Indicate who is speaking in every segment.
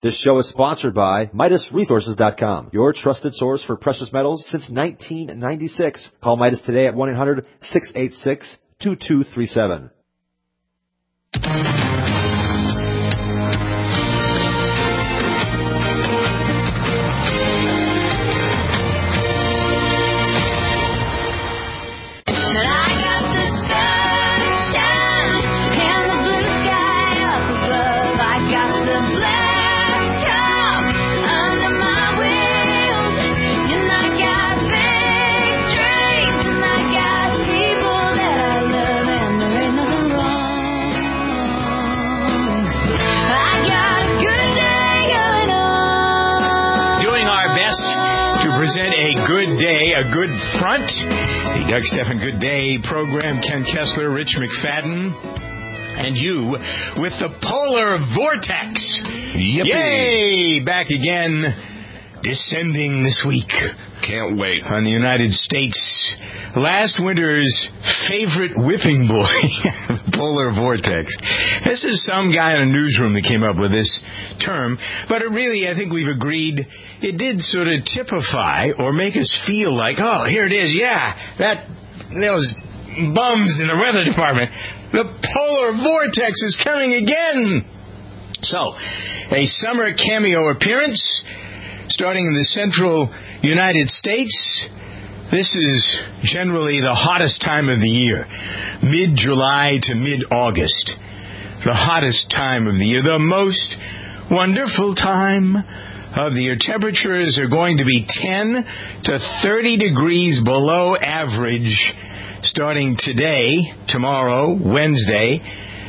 Speaker 1: This show is sponsored by MidasResources.com, your trusted source for precious metals since 1996. Call Midas today at 1-800-686-2237.
Speaker 2: Present a good day, a good front. The Doug Stephan Good Day program. Ken Kessler, Rich McFadden, and you with the Polar Vortex.
Speaker 3: Yippee.
Speaker 2: Yay! Back again, descending this week.
Speaker 3: Can't wait.
Speaker 2: On the United States. Last winter's favorite whipping boy, Polar Vortex. This is some guy in a newsroom that came up with this term, but it really, I think we've agreed, it did sort of typify or make us feel like, oh, here it is, yeah, those bums in the weather department. The Polar Vortex is coming again. So, a summer cameo appearance starting in the central United States. This is generally the hottest time of the year, mid-July to mid-August. The hottest time of the year, the most wonderful time of the year. Temperatures are going to be 10 to 30 degrees below average starting today, tomorrow, Wednesday.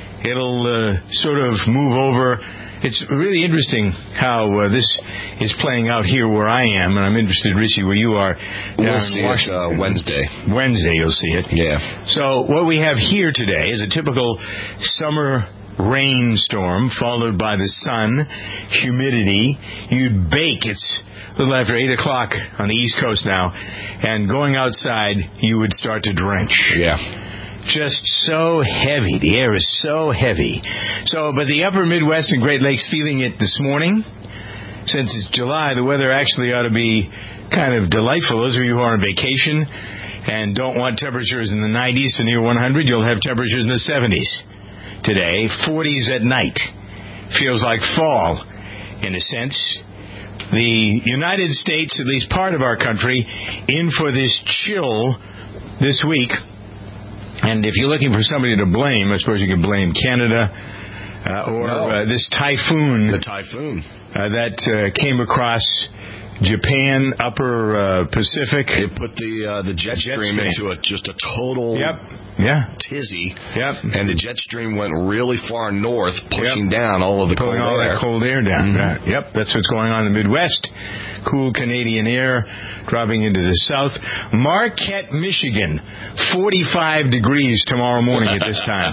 Speaker 2: It'll sort of move over. It's really interesting how this is playing out here where I am, and I'm interested, Richie, where you are.
Speaker 3: We'll see it Wednesday.
Speaker 2: Wednesday you'll see it.
Speaker 3: Yeah.
Speaker 2: So what we have here today is a typical summer rainstorm followed by the sun, humidity. You'd bake. It's a little after 8 o'clock on the East Coast now, and going outside, you would start to drench.
Speaker 3: Yeah.
Speaker 2: Just so heavy. The air is so heavy. But the upper Midwest and Great Lakes feeling it this morning. Since it's July, the weather actually ought to be kind of delightful. Those of you who are on vacation and don't want temperatures in the 90s to near 100, you'll have temperatures in the 70s today. 40s at night. Feels like fall, in a sense. The United States, at least part of our country, in for this chill this week. And if you're looking for somebody to blame, I suppose you can blame Canada or this typhoon.
Speaker 3: The typhoon.
Speaker 2: That came across Japan, upper Pacific.
Speaker 3: It put the jet stream into just a total tizzy.
Speaker 2: Yep.
Speaker 3: And the jet stream went really far north, pushing down all of the cold air.
Speaker 2: That cold air down.
Speaker 3: Mm-hmm.
Speaker 2: Yep, that's what's going on in the Midwest. Cool Canadian air dropping into the south. Marquette, Michigan, 45 degrees tomorrow morning at this time.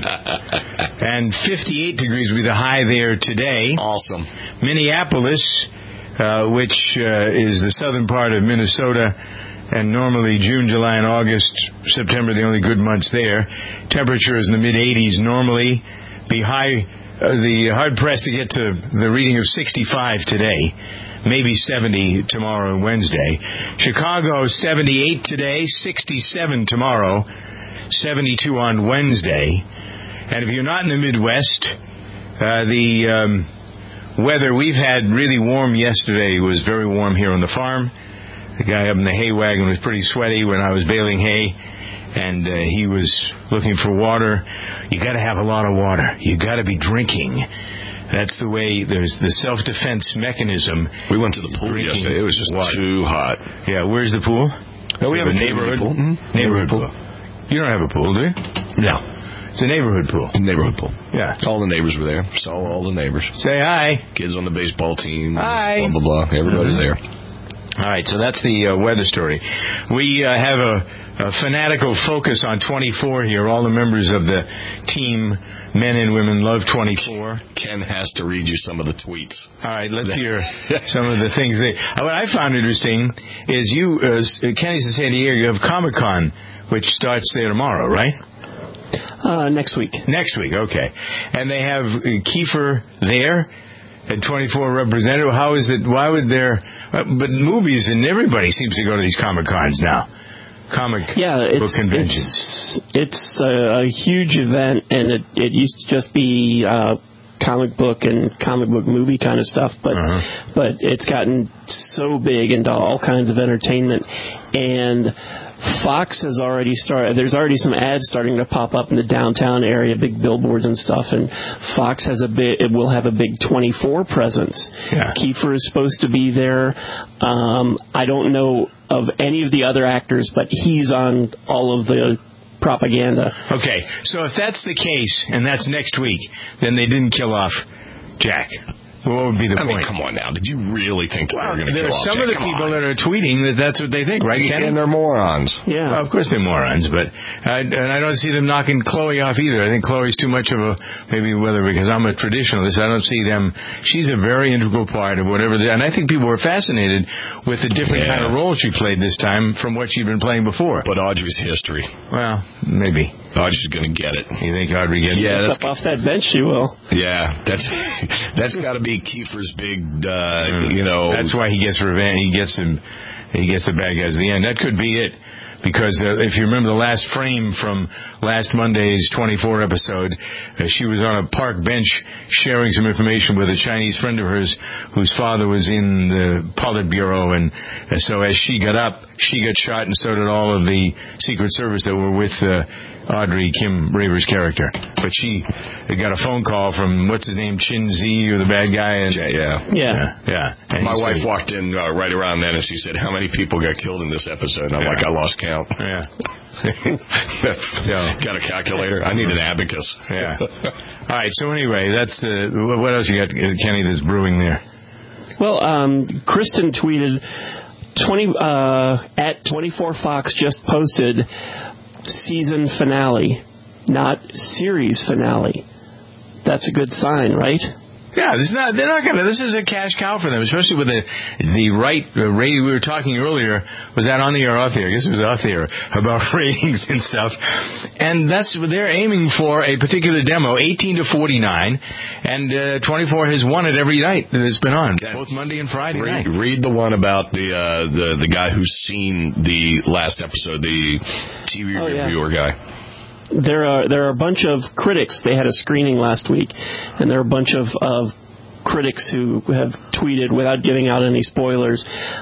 Speaker 2: And 58 degrees will be the high there today.
Speaker 3: Awesome.
Speaker 2: Minneapolis, which is the southern part of Minnesota, and normally June, July, and August, September, the only good months there. Temperatures in the mid-80s normally. Be high, the hard-pressed to get to the reading of 65 today. Maybe 70 tomorrow and Wednesday. Chicago, 78 today, 67 tomorrow, 72 on Wednesday. And if you're not in the Midwest, the weather we've had really warm yesterday. It was very warm here on the farm. The guy up in the hay wagon was pretty sweaty when I was baling hay, and he was looking for water. You got to have a lot of water. You got to be drinking. That's the way. There's the self-defense mechanism.
Speaker 3: We went to the pool yesterday. It was just too hot.
Speaker 2: Yeah, where's the pool?
Speaker 3: No, we have a neighborhood pool.
Speaker 2: Mm-hmm. Neighborhood pool. You don't have a pool, do you?
Speaker 3: No.
Speaker 2: It's a neighborhood pool.
Speaker 3: Neighborhood pool.
Speaker 2: Yeah.
Speaker 3: All the neighbors were there. Saw all the neighbors.
Speaker 2: Say hi.
Speaker 3: Kids on the baseball team.
Speaker 2: Hi.
Speaker 3: Blah, blah, blah. Everybody's there.
Speaker 2: All right, so that's the weather story. We have a fanatical focus on 24 here. All the members of the team, men and women, love 24.
Speaker 3: Ken has to read you some of the tweets.
Speaker 2: All right, let's hear some of the things. What I found interesting is Kenny's in San Diego, you have Comic-Con, which starts there tomorrow, right?
Speaker 4: Next week.
Speaker 2: Next week, okay. And they have Kiefer there. and 24 representative. How is it? Why would there? But movies and everybody seems to go to these Comic Cons now. Comic book conventions.
Speaker 4: It's a huge event, and it used to just be comic book and comic book movie kind of stuff, but it's gotten so big into all kinds of entertainment, and Fox has already started. There's already some ads starting to pop up in the downtown area, big billboards and stuff. And Fox will have a big 24 presence.
Speaker 2: Yeah.
Speaker 4: Kiefer is supposed to be there. I don't know of any of the other actors, but he's on all of the propaganda.
Speaker 2: Okay, so if that's the case, and that's next week, then they didn't kill off Jack. What would be the point?
Speaker 3: I mean, come on now. Did you really think that they were going to kill off
Speaker 2: Jack? Some of the people that are tweeting that's what they think, right, Kenny?
Speaker 3: And they're morons.
Speaker 4: Yeah.
Speaker 2: Well, of course they're morons, but I don't see them knocking Chloe off either. I think Chloe's too much of a, maybe whether because I'm a traditionalist, I don't see them. She's a very integral part of whatever, and I think people were fascinated with the different kind of role she played this time from what she'd been playing before.
Speaker 3: But Audrey's history.
Speaker 2: Well, maybe.
Speaker 3: Audrey's going to get it.
Speaker 2: You think Audrey gets it?
Speaker 4: Yeah, up off that bench, she will.
Speaker 3: Yeah, that's got to be Kiefer's big,
Speaker 2: That's why he gets revenge. He gets the bad guys at the end. That could be it. Because if you remember the last frame from last Monday's 24 episode, she was on a park bench sharing some information with a Chinese friend of hers whose father was in the Politburo, and so as she got up, she got shot, and so did all of the Secret Service that were with Audrey, Kim Raver's character. But she got a phone call from, what's his name, Chin Z, or the bad guy? And,
Speaker 4: Yeah.
Speaker 3: And my wife walked in right around then, and she said, "How many people got killed in this episode?" And I'm like, "I lost count."
Speaker 2: Yeah.
Speaker 3: Got a calculator? I need an abacus.
Speaker 2: Yeah. All right, so anyway, that's what else you got, Kenny, that's brewing there?
Speaker 4: Well, Kristen tweeted, at 24 Fox just posted season finale, not series finale. That's a good sign, right?
Speaker 2: Yeah, they're not gonna. This is a cash cow for them, especially with the right rate. We were talking earlier. Was that on the air or off the air? I guess it was off the air about ratings and stuff. And that's what they're aiming for, a particular demo, 18 to 49, and 24 has won it every night that it's been on, both Monday and Friday night.
Speaker 3: Read the one about the guy who's seen the last episode, the TV reviewer guy.
Speaker 4: There are a bunch of critics. They had a screening last week, and there are a bunch of critics who have tweeted without giving out any spoilers.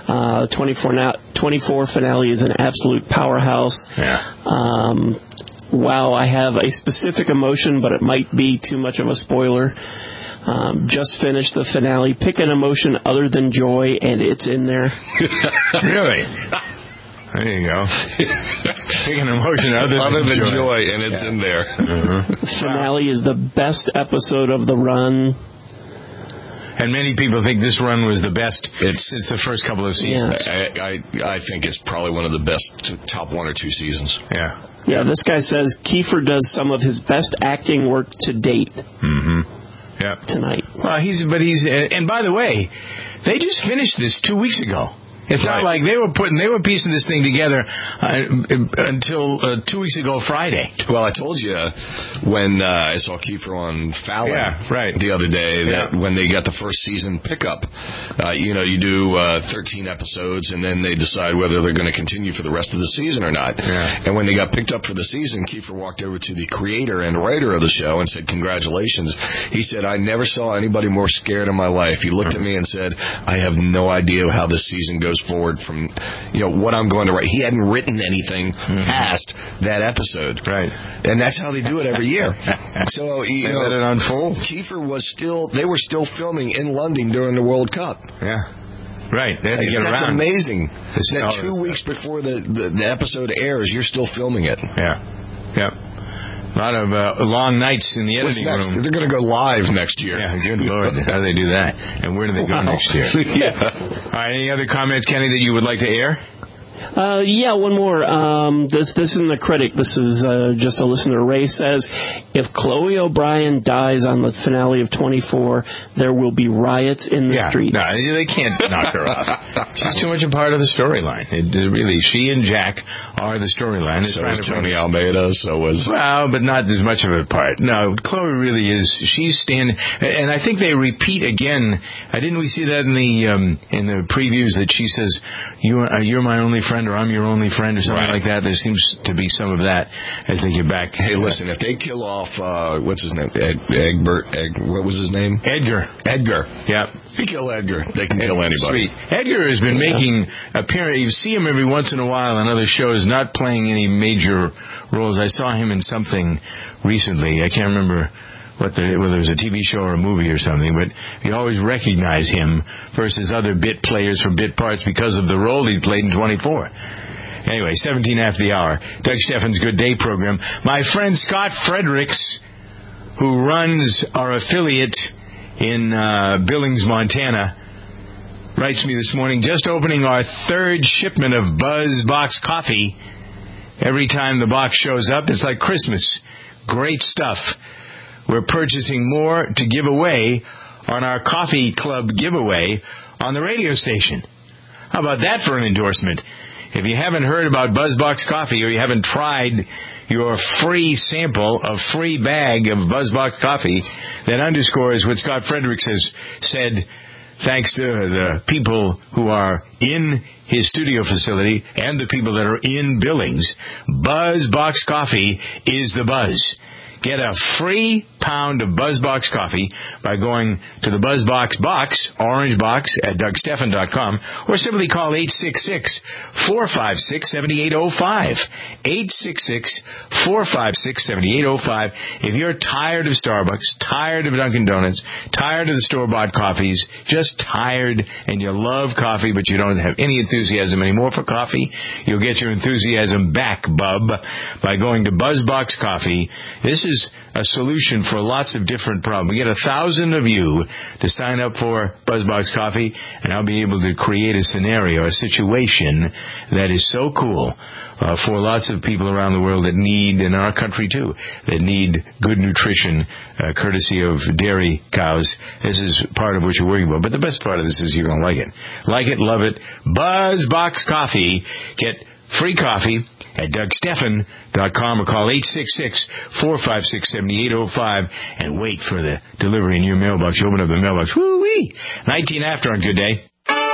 Speaker 4: 24 finale is an absolute powerhouse.
Speaker 2: Yeah.
Speaker 4: Wow, I have a specific emotion, but it might be too much of a spoiler. Just finished the finale. Pick an emotion other than joy, and it's in there.
Speaker 2: Really? There you go. Pick an emotion other than
Speaker 3: joy, and it's in there.
Speaker 4: The finale is the best episode of the run.
Speaker 2: And many people think this run was the best since the first couple of seasons.
Speaker 4: Yes.
Speaker 3: I think it's probably one of the best top 1 or 2 seasons.
Speaker 2: Yeah.
Speaker 4: Yeah, this guy says Kiefer does some of his best acting work to date.
Speaker 2: Yeah.
Speaker 4: Tonight.
Speaker 2: Well, and by the way, they just finished this 2 weeks ago. It's not like they were piecing this thing together until 2 weeks ago Friday.
Speaker 3: Well, I told you when I saw Kiefer on Fallon the other day that when they got the first season pickup, you do 13 episodes and then they decide whether they're going to continue for the rest of the season or not.
Speaker 2: Yeah.
Speaker 3: And when they got picked up for the season, Kiefer walked over to the creator and writer of the show and said, "Congratulations." He said, "I never saw anybody more scared in my life." He looked at me and said, "I have no idea how this season goes forward from what I'm going to write." He hadn't written anything past that episode, and that's how they do it every year. So let it unfold. Kiefer they were still filming in London during the World Cup.
Speaker 2: Yeah. Right. They had to get
Speaker 3: that's
Speaker 2: around.
Speaker 3: Amazing. That 2 weeks before the episode airs, you're still filming it.
Speaker 2: Yeah. A lot of long nights in the editing room.
Speaker 3: They're going to go live next year.
Speaker 2: Yeah, good Lord. How do they do that? And where do they go next year?
Speaker 3: Yeah.
Speaker 2: All right, any other comments, Kenny, that you would like to air?
Speaker 4: Yeah, one more. This isn't a critic. This is just a listener. Ray says, if Chloe O'Brien dies on the finale of 24, there will be riots in the streets.
Speaker 2: No, they can't knock her off. She's too much a part of the storyline. Really, she and Jack are the storyline.
Speaker 3: So was Tony Almeida. So was
Speaker 2: but not as much of a part. No, Chloe really is. She's standing, and I think they repeat again. Didn't we see that in the previews that she says, "You're my only friend," or "I'm your only friend," or something like that. There seems to be some of that as they get back.
Speaker 3: Hey, listen, if they kill off what's his name, what was his name?
Speaker 2: Edgar. Yeah.
Speaker 3: If you kill Edgar, they can kill anybody.
Speaker 2: Sweet. Edgar has been making appearance. You see him every once in a while on other shows, not playing any major roles. I saw him in something recently. I can't remember whether it was a TV show or a movie or something, but you always recognize him versus other bit players for bit parts because of the role he played in 24. Anyway, 17 after the hour. Doug Steffens' Good Day program. My friend Scott Fredericks, who runs our affiliate in Billings, Montana, writes me this morning, just opening our third shipment of Buzz Box coffee. Every time the box shows up, it's like Christmas. Great stuff. We're purchasing more to give away on our coffee club giveaway on the radio station. How about that for an endorsement? If you haven't heard about BuzzBox coffee, or you haven't tried your free sample of free bag of BuzzBox coffee, that underscores what Scott Fredericks has said. Thanks to the people who are in his studio facility and the people that are in Billings, BuzzBox coffee is the buzz. Get a free pound of BuzzBox coffee by going to the BuzzBox box, orange box, at DougSteffen.com, or simply call 866-456-7805. 866-456-7805. If you're tired of Starbucks, tired of Dunkin' Donuts, tired of the store-bought coffees, just tired and you love coffee but you don't have any enthusiasm anymore for coffee, you'll get your enthusiasm back, bub, by going to BuzzBox Coffee. This is a solution for lots of different problems. We get 1,000 of you to sign up for BuzzBox Coffee, and I'll be able to create a scenario, a situation that is so cool for lots of people around the world that need, in our country too, that need good nutrition, courtesy of dairy cows. This is part of what you're working about. But the best part of this is you're going to like it. Like it, love it. BuzzBox Coffee. Get free coffee at DougSteffen.com or call 866-456-7805 and wait for the delivery in your mailbox. You open up the mailbox. Woo-wee! 19 after on Good Day.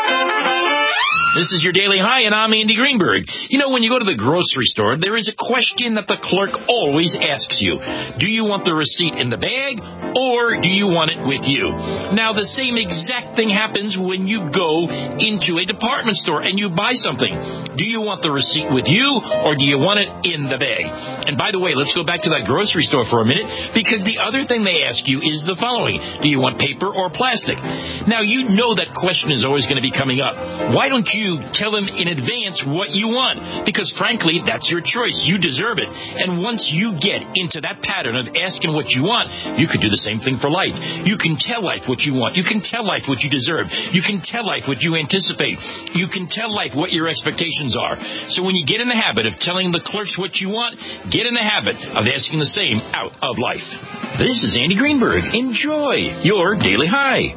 Speaker 5: This is your Daily High, and I'm Andy Greenberg. You know, when you go to the grocery store, there is a question that the clerk always asks you. Do you want the receipt in the bag, or do you want it with you? Now, the same exact thing happens when you go into a department store and you buy something. Do you want the receipt with you, or do you want it in the bag? And by the way, let's go back to that grocery store for a minute, because the other thing they ask you is the following. Do you want paper or plastic? Now, you know that question is always going to be coming up. Why don't you tell them in advance what you want? Because frankly, that's your choice. You deserve it. And once you get into that pattern of asking what you want, you could do the same thing for life. You can tell life what you want. You can tell life what you deserve. You can tell life what you anticipate. You can tell life what your expectations are. So when you get in the habit of telling the clerks what you want, get in the habit of asking the same out of life. This is Andy Greenberg. Enjoy your Daily High.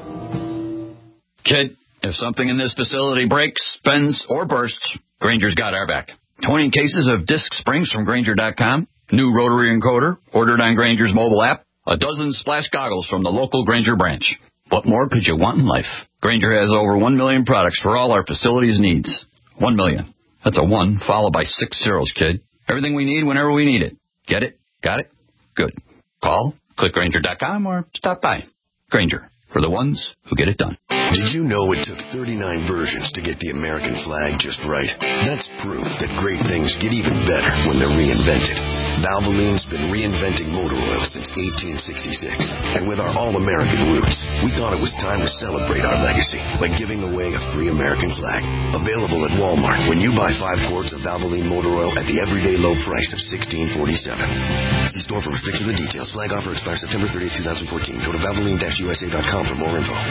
Speaker 6: Kid, if something in this facility breaks, bends, or bursts, Grainger's got our back. 20 cases of disc springs from Grainger.com, new rotary encoder ordered on Grainger's mobile app, a dozen splash goggles from the local Grainger branch. What more could you want in life? Grainger has over 1 million products for all our facilities' needs. 1 million. That's a 1 followed by 6 zeros, kid. Everything we need whenever we need it. Get it? Got it? Good. Call, click Grainger.com, or stop by. Grainger, for the ones who get it done.
Speaker 7: Did you know it took 39 versions to get the American flag just right? That's proof that great things get even better when they're reinvented. Valvoline's been reinventing motor oil since 1866. And with our all-American roots, we thought it was time to celebrate our legacy by giving away a free American flag. Available at Walmart when you buy 5 quarts of Valvoline motor oil at the everyday low price of $16.47. See store for restrictions and details. Flag offer expires September 30th, 2014. Go to Valvoline-USA.com for more info.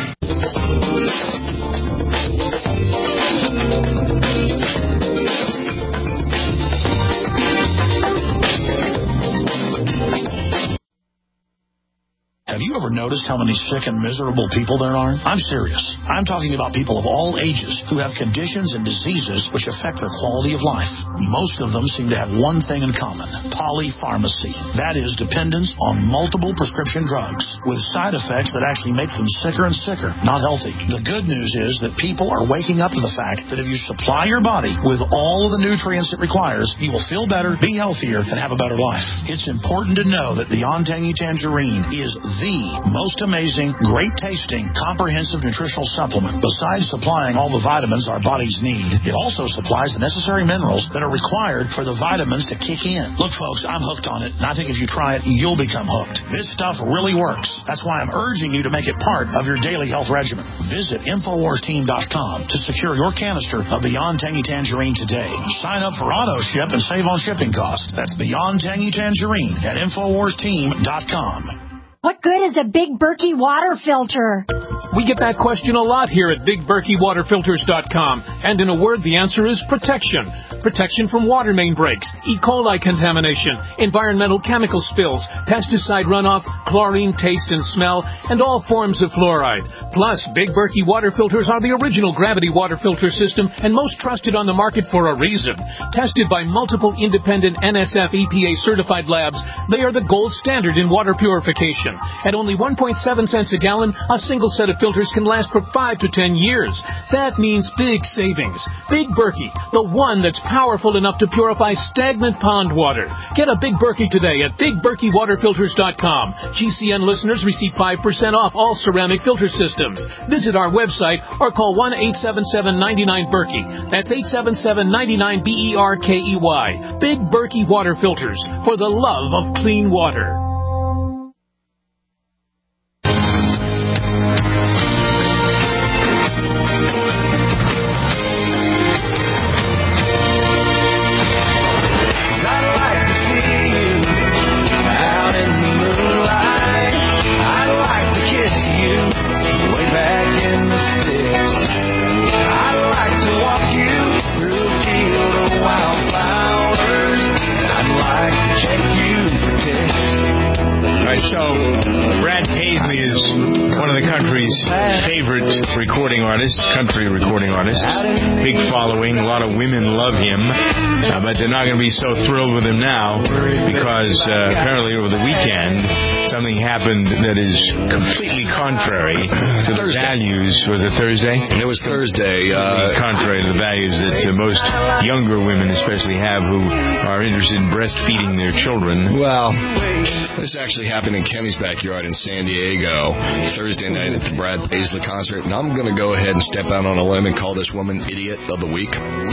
Speaker 8: ever noticed how many sick and miserable people there are? I'm serious. I'm talking about people of all ages who have conditions and diseases which affect their quality of life. Most of them seem to have one thing in common: polypharmacy. That is, dependence on multiple prescription drugs with side effects that actually make them sicker and sicker, not healthy. The good news is that people are waking up to the fact that if you supply your body with all of the nutrients it requires, you will feel better, be healthier, and have a better life. It's important to know that Beyond Tangy Tangerine is the most amazing, great tasting, comprehensive nutritional supplement. Besides supplying all the vitamins our bodies need, it also supplies the necessary minerals that are required for the vitamins to kick in. Look, folks, I'm hooked on it, and I think if you try it, you'll become hooked. This stuff really works. That's why I'm urging you to make it part of your daily health regimen. Visit InfoWarsTeam.com to secure your canister of Beyond Tangy Tangerine today. Sign up for auto ship and save on shipping costs. That's Beyond Tangy Tangerine at InfoWarsTeam.com.
Speaker 9: What good is a Big Berkey water filter?
Speaker 10: We get that question a lot here at BigBerkeyWaterFilters.com. And in a word, the answer is protection. Protection from water main breaks, E. coli contamination, environmental chemical spills, pesticide runoff, chlorine taste and smell, and all forms of fluoride. Plus, Big Berkey water filters are the original gravity water filter system and most trusted on the market for a reason. Tested by multiple independent NSF EPA certified labs, they are the gold standard in water purification. At only 1.7 cents a gallon, a single set of filters can last for 5 to 10 years. That means big savings. Big Berkey, the one that's powerful enough to purify stagnant pond water. Get a Big Berkey today at BigBerkeyWaterFilters.com. GCN listeners receive 5% off all ceramic filter systems. Visit our website or call 1-877-99-BERKEY. That's 877-99-BERKEY. Big Berkey Water Filters, for the love of clean water.
Speaker 2: So, Brad Paisley is one of the country's favorite recording artists, country recording artists. Big following, a lot of women love him, but they're not going to be so thrilled with him now because apparently over the weekend something happened that is completely contrary to the values. Was it Thursday?
Speaker 3: It was Thursday.
Speaker 2: Contrary to the values that most younger women especially have who are interested in breastfeeding their children.
Speaker 3: Well, this actually happened in Kenny's backyard in San Diego Thursday night at the Brad Paisley concert, and I'm going to go ahead and step out on a limb and call this woman Idiot of the Week.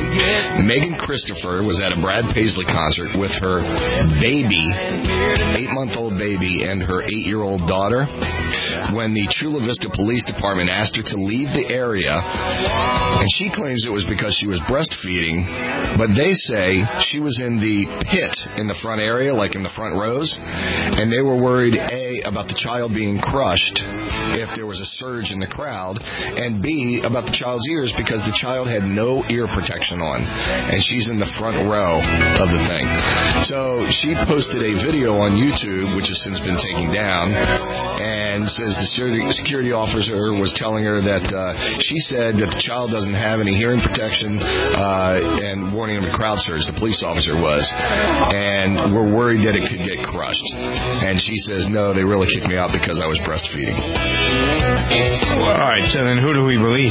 Speaker 3: Megan Christopher was at a Brad Paisley concert with her baby, 8-month-old baby, and her 8-year-old daughter when the Chula Vista Police Department asked her to leave the area, and she claims it was because she was breastfeeding, but they say she was in the pit in the front area, like in the front rows, and they were worried, A, about the child being crushed if there was a surge in the crowd, and B, about the child's ears because the child had no ear protection on, and she's in the front row of the thing. So she posted a video on YouTube, which has since been taken down, and says the security officer was telling her that she said that the child doesn't have any hearing protection and warning him to crowd surge, the police officer was, and we're worried that it could get crushed. And she says, no, they really kicked me out because I was breastfeeding.
Speaker 2: All right, so then who do we believe?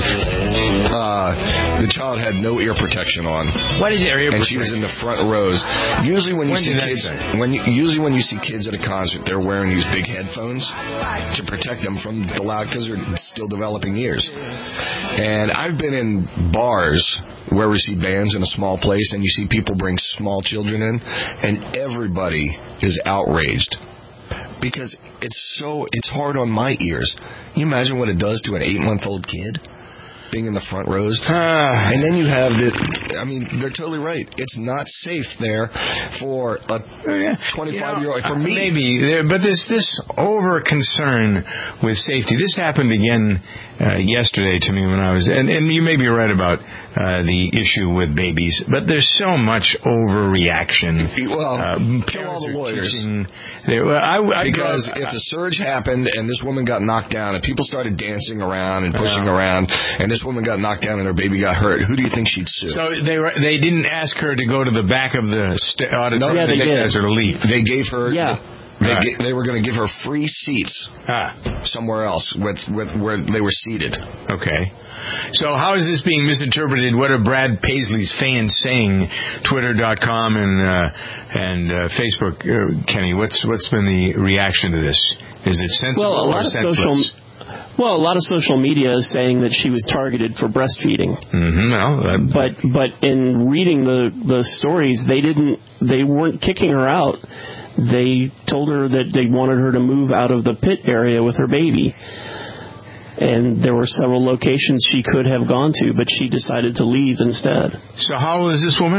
Speaker 3: The child had no ear protection on.
Speaker 2: What is ear protection?
Speaker 3: And she was in the front rows. Usually when you see kids, when you see kids at a concert, they're wearing these big headphones to protect them from the loud, because they're still developing ears. And I've been in bars where we see bands in a small place, and you see people bring small children in, and everybody is outraged because it's hard on my ears. Can you imagine what it does to an 8-month-old kid being in the front rows? And then you have they're totally right. It's not safe there for a 25-year-old. For me,
Speaker 2: maybe, but this over concern with safety. This happened again yesterday to me when I was, and you may be right about the issue with babies, but there's so much overreaction.
Speaker 3: Kill all the lawyers. Because if the surge happened and this woman got knocked down and people started dancing around and pushing around and this woman got knocked down and her baby got hurt, who do you think she'd sue?
Speaker 2: So they didn't ask her to go to the back of the auditorium.
Speaker 3: No,
Speaker 2: they asked her to leave.
Speaker 3: They gave her.
Speaker 4: Yeah.
Speaker 3: They were going to give her free seats somewhere else where they were seated.
Speaker 2: Okay. So how is this being misinterpreted? What are Brad Paisley's fans saying? Twitter.com and Facebook. Kenny, what's been the reaction to this? Is it sensible or senseless?
Speaker 4: A lot of social media is saying that she was targeted for breastfeeding.
Speaker 2: Mm-hmm.
Speaker 4: But in reading the stories, they weren't kicking her out. They told her that they wanted her to move out of the pit area with her baby. And there were several locations she could have gone to, but she decided to leave instead.
Speaker 2: So how old is this woman?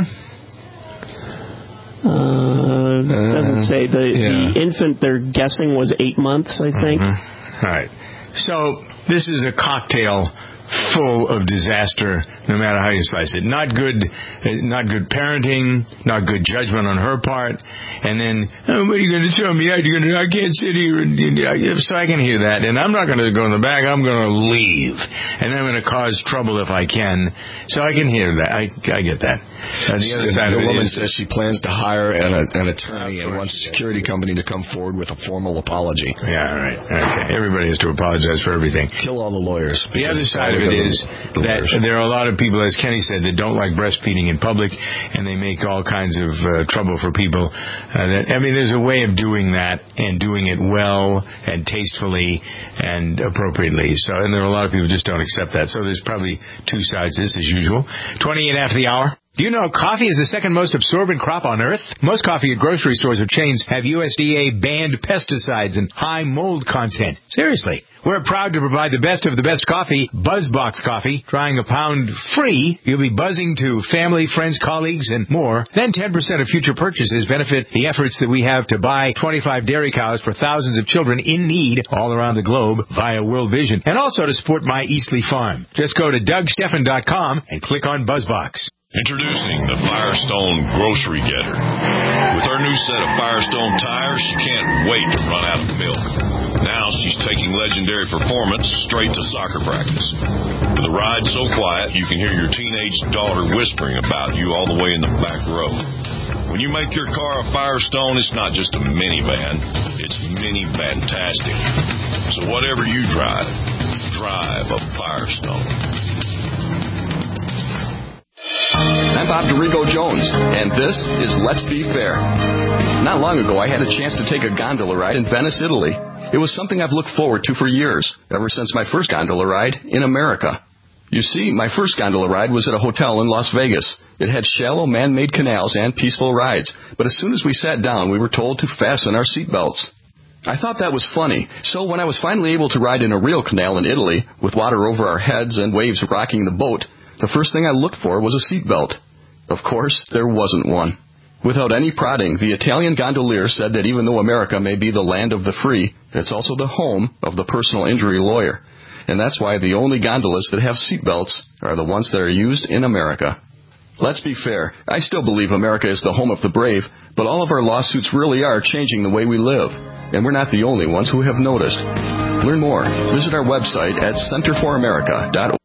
Speaker 4: Doesn't say. The infant they're guessing was 8 months, I think.
Speaker 2: Mm-hmm. All right. So this is a cocktail full of disaster, no matter how you slice it. Not good parenting, not good judgment on her part. And then, what are you going to tell me? I can't sit here. So I can hear that. And I'm not going to go in the back. I'm going to leave. And I'm going to cause trouble if I can. So I can hear that. I get that. The other side of it
Speaker 3: woman
Speaker 2: is,
Speaker 3: says she plans to hire an attorney and wants a security company to come forward with a formal apology.
Speaker 2: Yeah, right. Okay. Everybody has to apologize for everything.
Speaker 3: Kill all the lawyers.
Speaker 2: The other side of it is that there are a lot of people, as Kenny said, that don't like breastfeeding in public, and they make all kinds of trouble for people. There's a way of doing that and doing it well and tastefully and appropriately. And there are a lot of people who just don't accept that. So there's probably two sides to this, as usual. 28 after the hour. Do you know coffee is the second most absorbent crop on Earth? Most coffee at grocery stores or chains have USDA banned pesticides and high mold content. Seriously. We're proud to provide the best of the best coffee, BuzzBox Coffee. Trying a pound free, you'll be buzzing to family, friends, colleagues, and more. Then 10% of future purchases benefit the efforts that we have to buy 25 dairy cows for thousands of children in need all around the globe via World Vision. And also to support My Eastleigh Farm. Just go to DougSteffen.com and click on BuzzBox.
Speaker 11: Introducing the Firestone Grocery Getter. With her new set of Firestone tires, she can't wait to run out of milk. Now she's taking legendary performance straight to soccer practice. With a ride so quiet, you can hear your teenage daughter whispering about you all the way in the back row. When you make your car a Firestone, it's not just a minivan, it's mini-fantastic. So whatever you drive, drive a Firestone.
Speaker 12: I'm Bob DeRico Jones, and this is Let's Be Fair. Not long ago, I had a chance to take a gondola ride in Venice, Italy. It was something I've looked forward to for years, ever since my first gondola ride in America. You see, my first gondola ride was at a hotel in Las Vegas. It had shallow man-made canals and peaceful rides, but as soon as we sat down, we were told to fasten our seatbelts. I thought that was funny, so when I was finally able to ride in a real canal in Italy, with water over our heads and waves rocking the boat, the first thing I looked for was a seatbelt. Of course, there wasn't one. Without any prodding, the Italian gondolier said that even though America may be the land of the free, it's also the home of the personal injury lawyer. And that's why the only gondolas that have seatbelts are the ones that are used in America. Let's be fair. I still believe America is the home of the brave, but all of our lawsuits really are changing the way we live. And we're not the only ones who have noticed. Learn more. Visit our website at centerforamerica.org.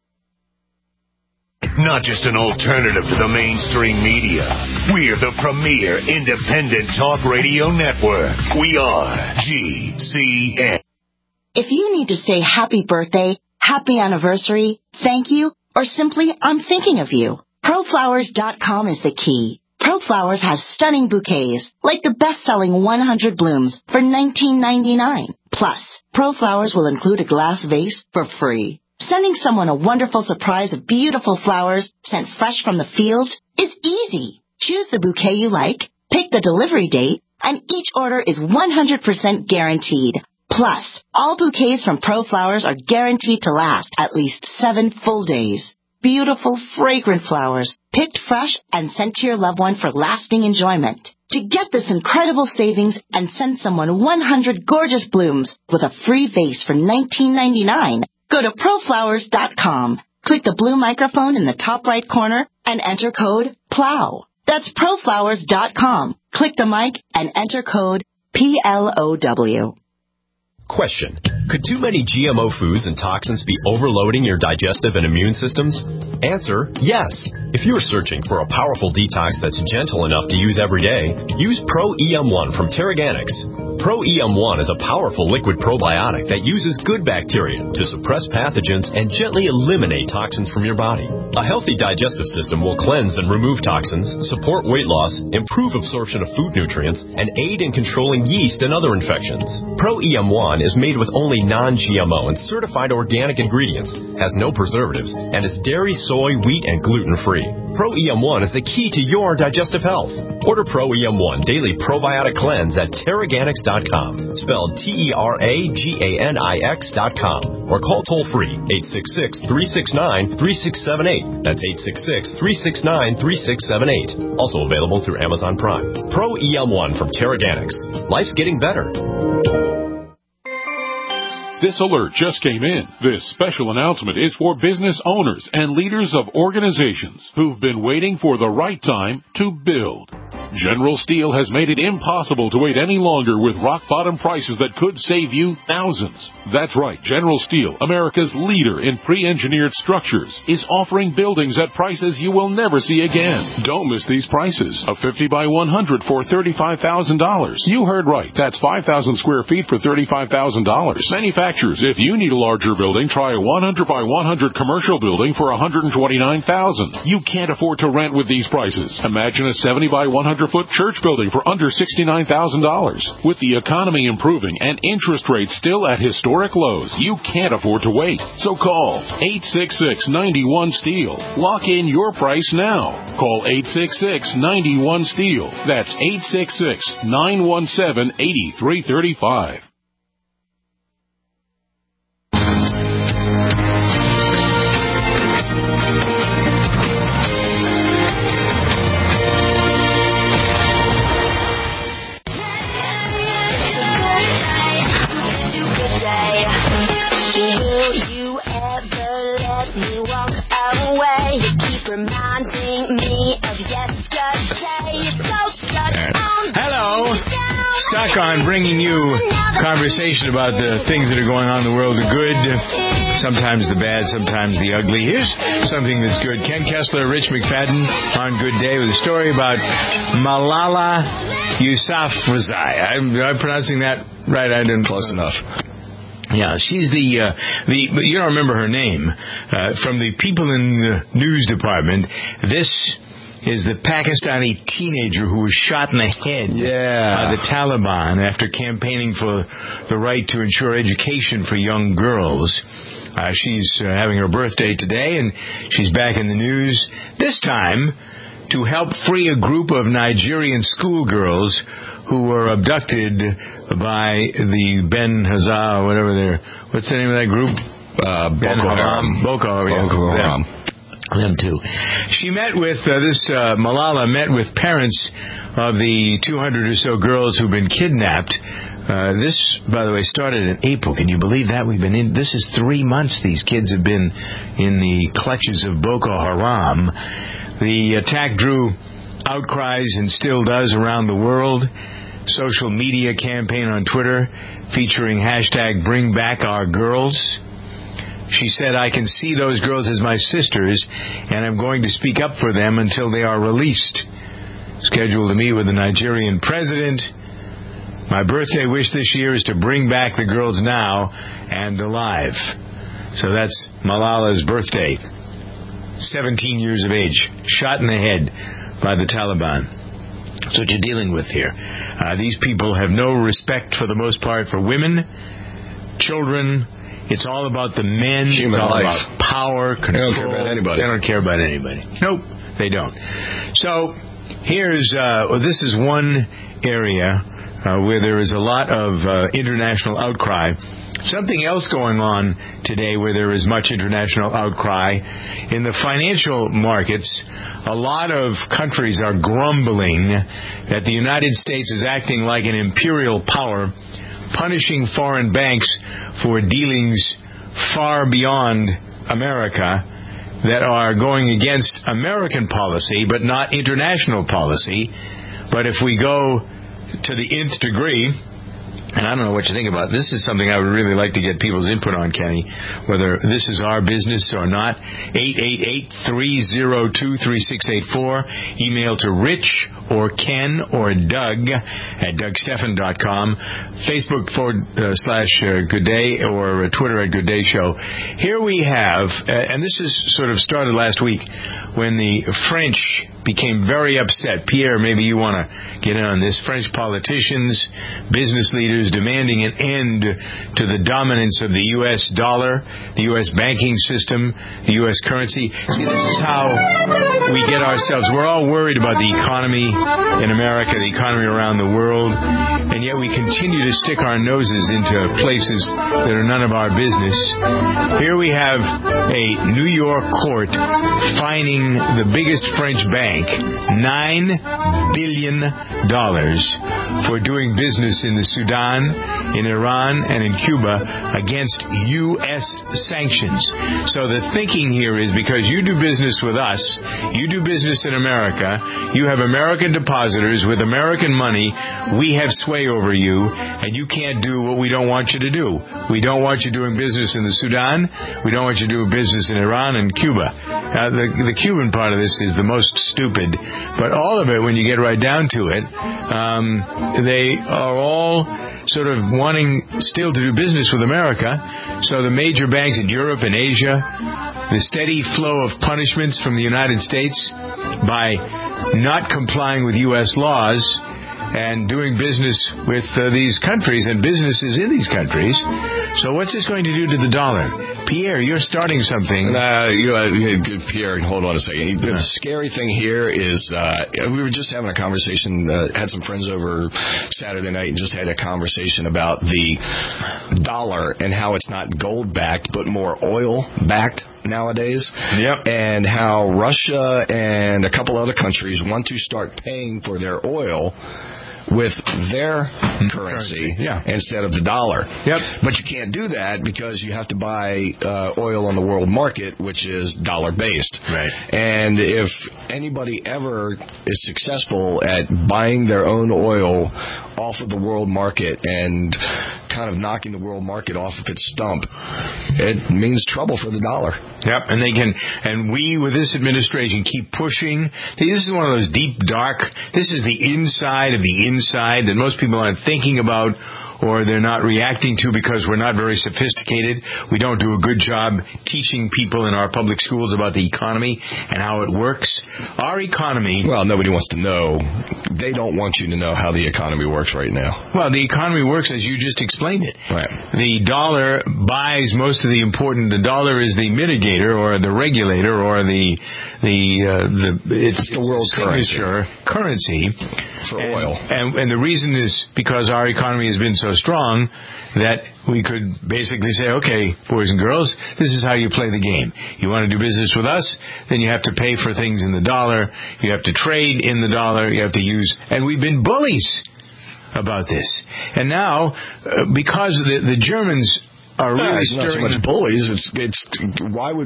Speaker 13: Not just an alternative to the mainstream media. We're the premier independent talk radio network. We are GCN.
Speaker 14: If you need to say happy birthday, happy anniversary, thank you, or simply I'm thinking of you, ProFlowers.com is the key. ProFlowers has stunning bouquets, like the best-selling 100 blooms for $19.99. Plus, ProFlowers will include a glass vase for free. Sending someone a wonderful surprise of beautiful flowers sent fresh from the field is easy. Choose the bouquet you like, pick the delivery date, and each order is 100% guaranteed. Plus, all bouquets from ProFlowers are guaranteed to last at least 7 full days. Beautiful, fragrant flowers, picked fresh and sent to your loved one for lasting enjoyment. To get this incredible savings and send someone 100 gorgeous blooms with a free vase for $19.99, Go to proflowers.com. Click the blue microphone in the top right corner and enter code PLOW. That's proflowers.com. Click the mic and enter code PLOW.
Speaker 15: Question. Could too many GMO foods and toxins be overloading your digestive and immune systems? Answer, yes. If you're searching for a powerful detox that's gentle enough to use every day, use Pro-EM1 from Terraganics. Pro-EM1 is a powerful liquid probiotic that uses good bacteria to suppress pathogens and gently eliminate toxins from your body. A healthy digestive system will cleanse and remove toxins, support weight loss, improve absorption of food nutrients, and aid in controlling yeast and other infections. Pro-EM1 is made with only non-GMO and certified organic ingredients, has no preservatives, and is dairy, soy, wheat, and gluten-free. Pro-EM1 is the key to your digestive health. Order Pro-EM1 Daily Probiotic Cleanse at Terraganics.com, spelled Terraganix.com, or call toll-free 866-369-3678. That's 866-369-3678. Also available through Amazon Prime. Pro-EM1 from Terraganics. Life's getting better.
Speaker 16: This alert just came in. This special announcement is for business owners and leaders of organizations who've been waiting for the right time to build. General Steel has made it impossible to wait any longer with rock-bottom prices that could save you thousands. That's right. General Steel, America's leader in pre-engineered structures, is offering buildings at prices you will never see again. Don't miss these prices. A 50 by 100 for $35,000. You heard right. That's 5,000 square feet for $35,000. Manufacturers, if you need a larger building, try a 100 by 100 commercial building for $129,000. You can't afford to rent with these prices. Imagine a 70 by 100 foot church building for under $69,000. With the economy improving and interest rates still at historic lows, you can't afford to wait. So call 866-91-STEEL. Lock in your price now. Call 866-91-STEEL. That's 866-917-8335.
Speaker 17: Reminding me of yesterday.
Speaker 2: Hello. Stuck on bringing you conversation about the things that are going on in the world, the good, sometimes the bad, sometimes the ugly. Here's something that's good. Ken Kessler, Rich McFadden on Good Day with a story about Malala Yousafzai. I'm pronouncing that right? I didn't.
Speaker 3: Close enough.
Speaker 2: Yeah, she's the you don't remember her name, from the people in the news department. This is the Pakistani teenager who was shot in the head by the Taliban after campaigning for the right to ensure education for young girls. She's having her birthday today, and she's back in the news, this time to help free a group of Nigerian schoolgirls who were abducted by the Ben Hazar, whatever what's the name of that group?
Speaker 3: Boko Haram.
Speaker 2: Boko Haram. Them too. She met with, Malala met with parents of the 200 or so girls who've been kidnapped. This, by the way, started in April. Can you believe that? This is 3 months these kids have been in the clutches of Boko Haram. The attack drew outcries and still does around the world. Social media campaign on Twitter featuring hashtag Bring Back Our Girls. She said, I can see those girls as my sisters, and I'm going to speak up for them until they are released. Scheduled to meet with the Nigerian president. My birthday wish this year is to bring back the girls now and alive. So that's Malala's birthday. 17 years of age, shot in the head by the Taliban. That's what you're dealing with here. These people have no respect, for the most part, for women, children. It's all about the men.
Speaker 3: Human
Speaker 2: it's all
Speaker 3: life.
Speaker 2: about power, control.
Speaker 3: They don't care about anybody.
Speaker 2: They don't care about anybody. Nope, they don't. So here's this is one area where there is a lot of international outcry. Something else going on today where there is much international outcry. In the financial markets, a lot of countries are grumbling that the United States is acting like an imperial power, punishing foreign banks for dealings far beyond America that are going against American policy, but not international policy. But if we go to the nth degree, and I don't know what you think about it. This is something I would really like to get people's input on, Kenny, whether this is our business or not. 888-302-3684. Email to Rich or Ken or Doug at DougStephan.com. Facebook / Good Day or Twitter at Good Day Show. Here we have, and this is sort of started last week when the French became very upset. Pierre, maybe you want to get in on this. French politicians, business leaders demanding an end to the dominance of the U.S. dollar, the U.S. banking system, the U.S. currency. See, this is how we get ourselves. We're all worried about the economy in America, the economy around the world, and yet we continue to stick our noses into places that are none of our business. Here we have a New York court fining the biggest French bank $9 billion for doing business in the Sudan, in Iran, and in Cuba against U.S. sanctions. So the thinking here is because you do business with us, you do business in America, you have American depositors with American money, we have sway over you, and you can't do what we don't want you to do. We don't want you doing business in the Sudan, we don't want you doing business in Iran and Cuba. The Cuban part of this is the most stupid, but all of it, when you get right down to it, they are all sort of wanting still to do business with America. So the major banks in Europe and Asia, the steady flow of punishments from the United States by not complying with U.S. laws and doing business with these countries and businesses in these countries. So what's this going to do to the dollar? Pierre, you're starting something.
Speaker 3: Pierre, hold on a second. The scary thing here is we were just having a conversation, had some friends over Saturday night and just had a conversation about the dollar and how it's not gold-backed but more oil-backed nowadays.
Speaker 2: Yep.
Speaker 3: And how Russia and a couple other countries want to start paying for their oil with their currency instead of the dollar.
Speaker 2: Yep.
Speaker 3: But you can't do that because you have to buy oil on the world market, which is dollar-based.
Speaker 2: Right.
Speaker 3: And if anybody ever is successful at buying their own oil off of the world market and kind of knocking the world market off of its stump, it means trouble for the dollar.
Speaker 2: Yep, and we, with this administration, keep pushing. This is one of those deep, dark, this is the inside of the inside that most people aren't thinking about or they're not reacting to because we're not very sophisticated. We don't do a good job teaching people in our public schools about the economy and how it works. Our economy...
Speaker 3: Well, nobody wants to know. They don't want you to know how the economy works right now.
Speaker 2: Well, the economy works as you just explained it.
Speaker 3: Right.
Speaker 2: The dollar buys most of the important... The dollar is the mitigator or the regulator or it's the world currency
Speaker 3: for oil.
Speaker 2: And the reason is because our economy has been so strong that we could basically say, okay, boys and girls, this is how you play the game. You want to do business with us, then you have to pay for things in the dollar, you have to trade in the dollar, you have to use... And we've been bullies about this. And now, because the Germans are really
Speaker 3: stirring... Not so much bullies, it's why would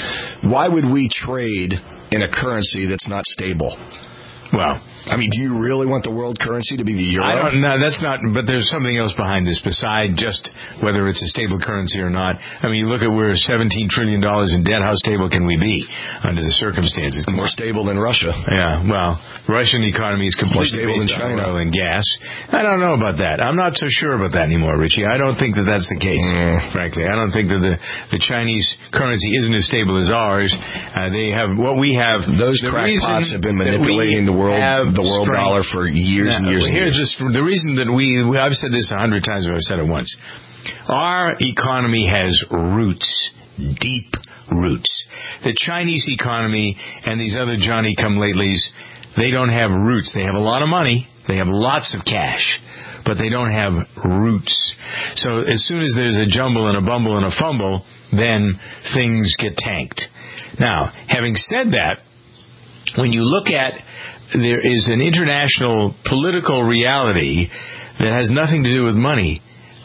Speaker 3: we trade in a currency that's not stable?
Speaker 2: Well,
Speaker 3: I mean, do you really want the world currency to be the euro?
Speaker 2: I don't know. That's not. But there's something else behind this beside just whether it's a stable currency or not. I mean, you look at we're $17 trillion in debt. How stable can we be under the circumstances?
Speaker 3: More stable than Russia.
Speaker 2: Yeah. Well, Russian economy is completely based on oil and gas. I don't know about that. I'm not so sure about that anymore, Richie. I don't think that that's the case. Frankly, I don't think that the Chinese currency isn't as stable as ours. They have what we have.
Speaker 3: Those crackpots have been manipulating the world dollar for years and years.
Speaker 2: Here's the reason that I've said this 100 times, but I've said it once. Our economy has roots, deep roots. The Chinese economy and these other Johnny-come-latelys, they don't have roots. They have a lot of money. They have lots of cash. But they don't have roots. So as soon as there's a jumble and a bumble and a fumble, then things get tanked. Now, having said that, when you look at there is an international political reality that has nothing to do with money.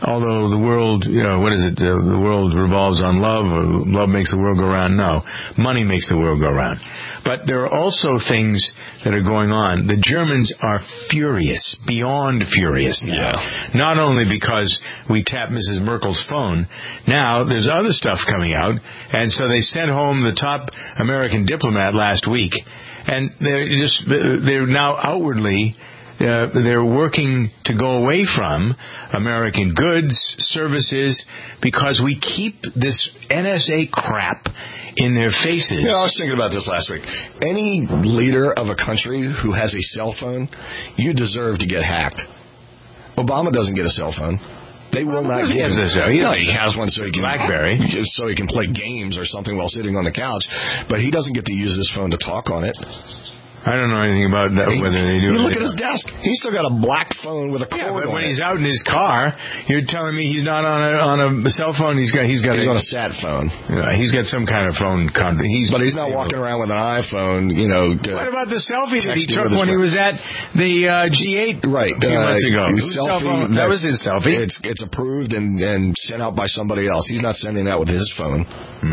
Speaker 2: Although the world, what is it? The world revolves on love, or love makes the world go round. No, money makes the world go round. But there are also things that are going on. The Germans are furious, beyond furious now. Yeah. Not only because we tapped Mrs. Merkel's phone, now there's other stuff coming out, and so they sent home the top American diplomat last week, and they're now outwardly they're working to go away from American goods, services, because we keep this NSA crap in their faces.
Speaker 3: I was thinking about this last week. Any leader of a country who has a cell phone, you deserve to get hacked. Obama doesn't get a cell phone. They will not give him this. He has one so he can BlackBerry, so he can play games or something while sitting on the couch. But he doesn't get to use his phone to talk on it.
Speaker 2: I don't know anything about that. Whether they do.
Speaker 3: You look at his desk. He's still got a black phone with a cord.
Speaker 2: Yeah, but when he's out in his car, you're telling me he's not on a cell phone. He's on
Speaker 3: a sat phone.
Speaker 2: Yeah, he's got some kind of phone. But
Speaker 3: he's not walking around with an iPhone.
Speaker 2: What about the selfie that he took when he was at the G8 a few months ago? That was his selfie.
Speaker 3: It's approved and sent out by somebody else. He's not sending that with his phone.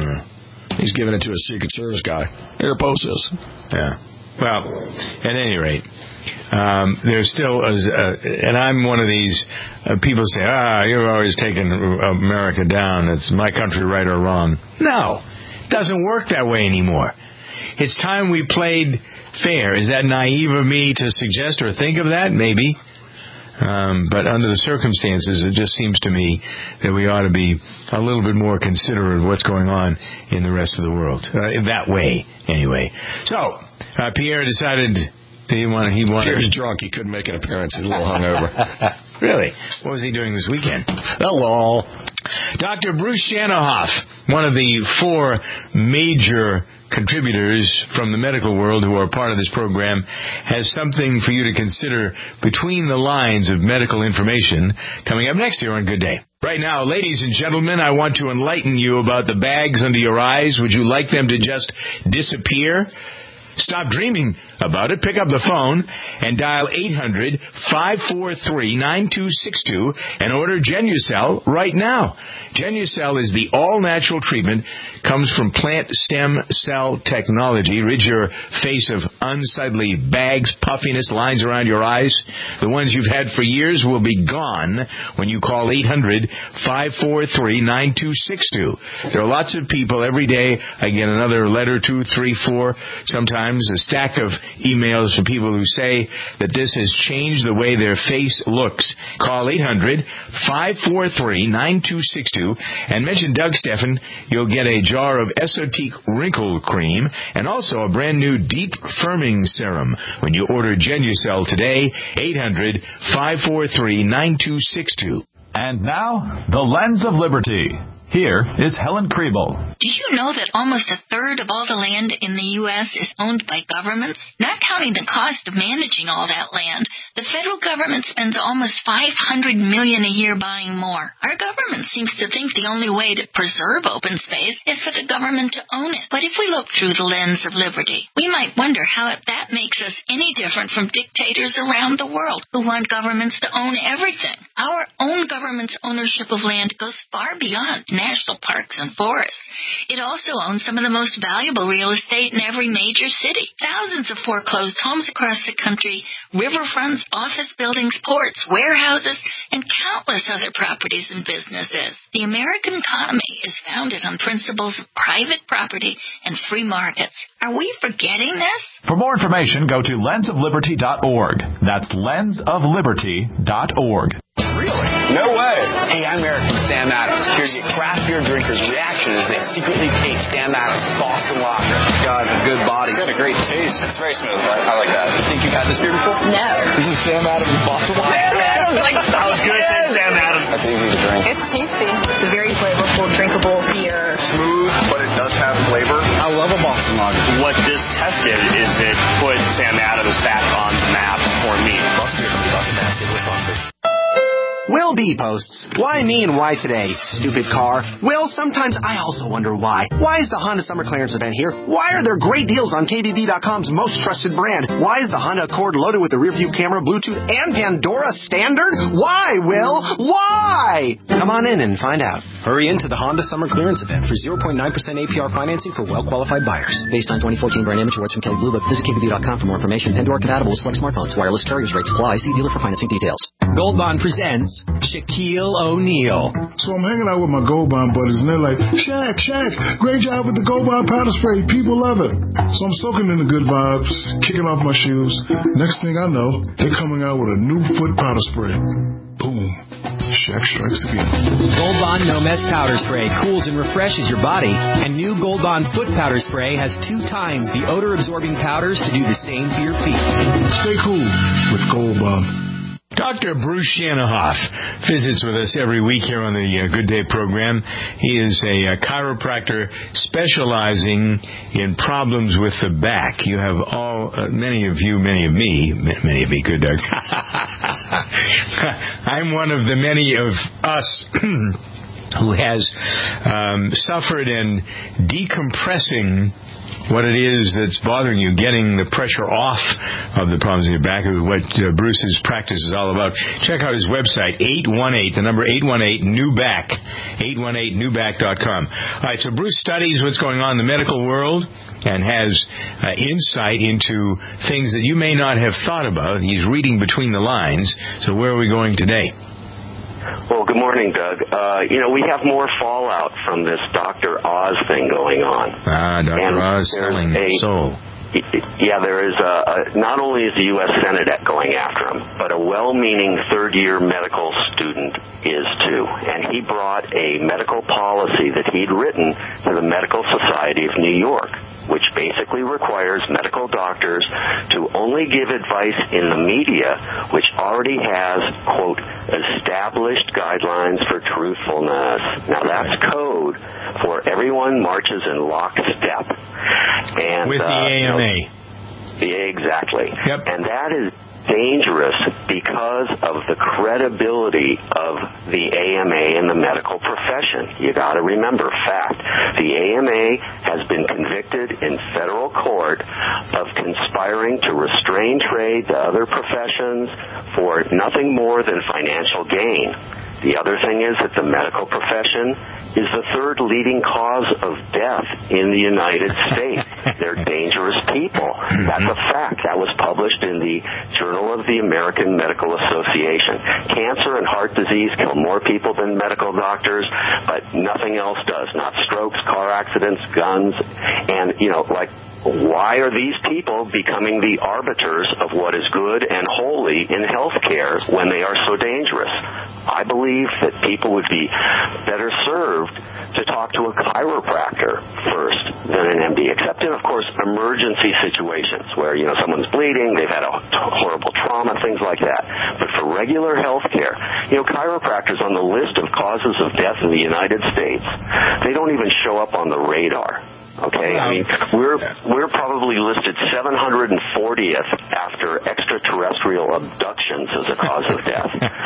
Speaker 3: He's giving it to a Secret Service guy. Here, post this.
Speaker 2: Yeah. Well, at any rate, there's still, and I'm one of these people say, you're always taking America down. It's my country, right or wrong. No, it doesn't work that way anymore. It's time we played fair. Is that naive of me to suggest or think of that? Maybe. But under the circumstances, it just seems to me that we ought to be a little bit more considerate of what's going on in the rest of the world. That way, anyway. So, Pierre decided he wanted.
Speaker 3: Pierre's drunk. He couldn't make an appearance. He's a little hungover.
Speaker 2: Really? What was he doing this weekend?
Speaker 3: Hello.
Speaker 2: Dr. Bruce Shanoff, one of the 4 major contributors from the medical world who are part of this program, has something for you to consider between the lines of medical information coming up next year on Good Day. Right now, ladies and gentlemen, I want to enlighten you about the bags under your eyes. Would you like them to just disappear? Stop dreaming about it. Pick up the phone and dial 800-543-9262 and order Genucel right now. Genucel is the all-natural treatment, comes from plant stem cell technology. Rid your face of unsightly bags, puffiness, lines around your eyes. The ones you've had for years will be gone when you call 800-543-9262. There are lots of people every day. I get another letter, 2, 3, 4, sometimes a stack of emails from people who say that this has changed the way their face looks. Call 800-543-9262 and mention Doug Steffen. You'll get a jar of Esotique Wrinkle Cream and also a brand new Deep Firming Serum when you order Genucel today. 800-543-9262.
Speaker 18: And now, the Lens of Liberty. Here is Helen Kriebel.
Speaker 19: Do you know that almost a third of all the land in the U.S. is owned by governments? Not counting the cost of managing all that land, the federal government spends almost $500 million a year buying more. Our government seems to think the only way to preserve open space is for the government to own it. But if we look through the lens of liberty, we might wonder how that makes us any different from dictators around the world who want governments to own everything. Our own government's ownership of land goes far beyond national parks and forests. It also owns some of the most valuable real estate in every major city. Thousands of foreclosed homes across the country, riverfronts, office buildings, ports, warehouses, and countless other properties and businesses. The American economy is founded on principles of private property and free markets. Are we forgetting this?
Speaker 18: For more information, go to lensofliberty.org. That's lensofliberty.org.
Speaker 20: Really? No way. Hey, I'm Eric from Sam Adams, here to get craft beer drinkers' reaction as they secretly taste Sam Adams Boston Lager. It's got a good body. It's got a great taste. It's very smooth. I like that. You think you've had this beer before?
Speaker 19: No.
Speaker 20: This is Sam Adams Boston Lager. Sam Adams! I was going to say Sam Adams. That's easy to drink.
Speaker 21: It's tasty. It's a very flavorful, drinkable beer.
Speaker 20: Smooth, but it does have flavor. I love a Boston Lager. What this test did is it put Sam Adams back on the map for me.
Speaker 1: Will B posts, why me and why today? Stupid car. Will, sometimes I also wonder why. Why is the Honda Summer Clearance event here? Why are there great deals on KBB.com's most trusted brand? Why is the Honda Accord loaded with the rear view camera, Bluetooth, and Pandora standard? Why, Will? Why? Come on in and find out.
Speaker 22: Hurry into the Honda Summer Clearance event for 0.9% APR financing for well-qualified buyers. Based on 2014 brand image awards from Kelley Blue Book. Visit KBB.com for more information. Pandora compatible with select smartphones. Wireless carriers rates apply. See dealer for financing details.
Speaker 23: Gold Bond presents Shaquille O'Neal.
Speaker 24: So I'm hanging out with my Gold Bond buddies, and they're like, Shaq, great job with the Gold Bond powder spray. People love it. So I'm soaking in the good vibes, kicking off my shoes. Next thing I know, they're coming out with a new foot powder spray. Boom. Shaq strikes again.
Speaker 23: Gold Bond No Mess Powder Spray cools and refreshes your body. And new Gold Bond Foot Powder Spray has 2 times the odor-absorbing powders to do the same for your feet.
Speaker 24: Stay cool with Gold Bond.
Speaker 2: Dr. Bruce Shanahoff visits with us every week here on the Good Day program. He is a chiropractor specializing in problems with the back. You have many of me, good Doug. I'm one of the many of us who has suffered in decompressing what it is that's bothering you, getting the pressure off of the problems in your back, what Bruce's practice is all about. Check out his website, 818-NEW-BACK, 818newback.com. All right, so Bruce studies what's going on in the medical world and has insight into things that you may not have thought about. He's reading between the lines. So where are we going today?
Speaker 25: Well, good morning, Doug. We have more fallout from this Dr. Oz thing going on.
Speaker 2: Dr. Oz selling soul.
Speaker 25: Yeah, there is not only is the U.S. Senate going after him, but a well-meaning third-year medical student is too. And he brought a medical policy that he'd written to the Medical Society of New York, which basically requires medical doctors to only give advice in the media, which already has, quote, established guidelines for truthfulness. Now, that's code for everyone marches in lockstep. And,
Speaker 2: with the AMA.
Speaker 25: Exactly.
Speaker 2: Yep.
Speaker 25: And that is dangerous because of the credibility of the AMA in the medical profession. You got to remember, fact, the AMA has been convicted in federal court of conspiring to restrain trade to other professions for nothing more than financial gain. The other thing is that the medical profession is the third leading cause of death in the United States. They're dangerous people. That's a fact. That was published in the Journal of the American Medical Association. Cancer and heart disease kill more people than medical doctors, but nothing else does. Not strokes, car accidents, guns, and, why are these people becoming the arbiters of what is good and holy in health care when they are so dangerous? I believe that people would be better served to talk to a chiropractor first than an MD, except in, of course, emergency situations where, someone's bleeding, they've had a horrible trauma, things like that. But for regular health care, chiropractors on the list of causes of death in the United States, they don't even show up on the radar. Okay, I mean, we're probably listed 740th after extraterrestrial abductions as a cause of death,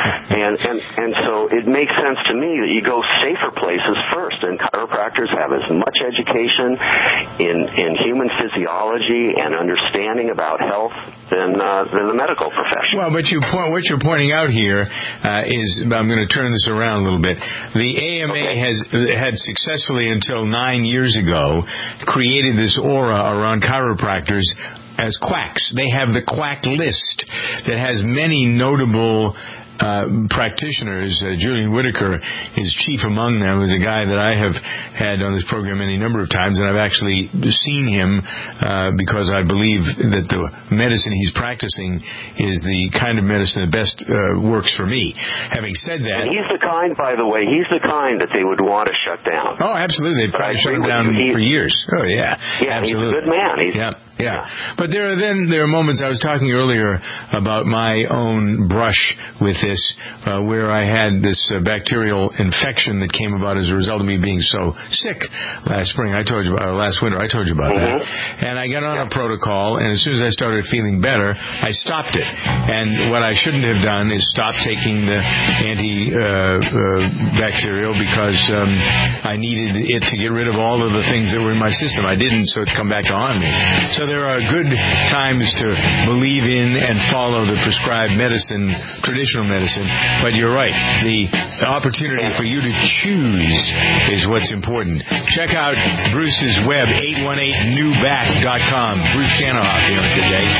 Speaker 25: and so it makes sense to me that you go safer places first. And chiropractors have as much education in human physiology and understanding about health than the medical profession.
Speaker 2: Well, but what you're pointing out here is, I'm going to turn this around a little bit. The AMA had successfully until 9 years ago created this aura around chiropractors as quacks. They have the quack list that has many notable practitioners. Julian Whitaker is chief among them, is a guy that I have had on this program any number of times, and I've actually seen him because I believe that the medicine he's practicing is the kind of medicine that best works for me. Having said that...
Speaker 25: And he's the kind, by the way, that they would want to shut down.
Speaker 2: Oh, absolutely. They'd probably shut him down for years. Oh, yeah.
Speaker 25: Yeah,
Speaker 2: absolutely.
Speaker 25: He's a good man.
Speaker 2: Yeah. But there are moments, I was talking earlier about my own brush with this, where I had this bacterial infection that came about as a result of me being so sick last spring. Last winter. I told you about that. And I got on a protocol, and as soon as I started feeling better, I stopped it. And what I shouldn't have done is stop taking the antibacterial because I needed it to get rid of all of the things that were in my system. I didn't, so it come back to haunt me. So there are good times to believe in and follow the prescribed medicine, traditional medicine. But you're right. The opportunity for you to choose is what's important. Check out Bruce's web, 818newback.com. Bruce Shanoff here on Good Day.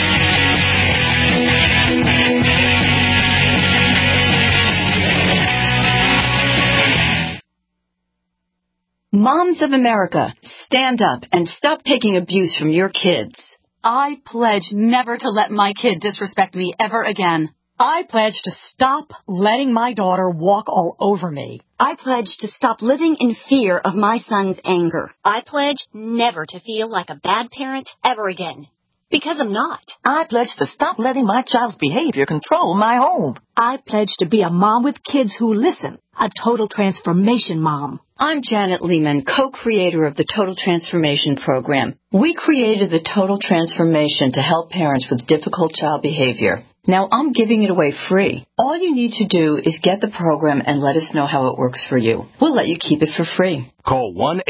Speaker 5: Moms of America, stand up and stop taking abuse from your kids.
Speaker 6: I pledge never to let my kid disrespect me ever again.
Speaker 7: I pledge to stop letting my daughter walk all over me.
Speaker 8: I pledge to stop living in fear of my son's anger.
Speaker 9: I pledge never to feel like a bad parent ever again. Because I'm not.
Speaker 26: I pledge to stop letting my child's behavior control my home.
Speaker 7: I pledge to be a mom with kids who listen. A total transformation mom.
Speaker 5: I'm Janet Lehman, co-creator of the Total Transformation Program. We created the Total Transformation to help parents with difficult child behavior. Now I'm giving it away free. All you need to do is get the program and let us know how it works for you. We'll let you keep it for free.
Speaker 27: Call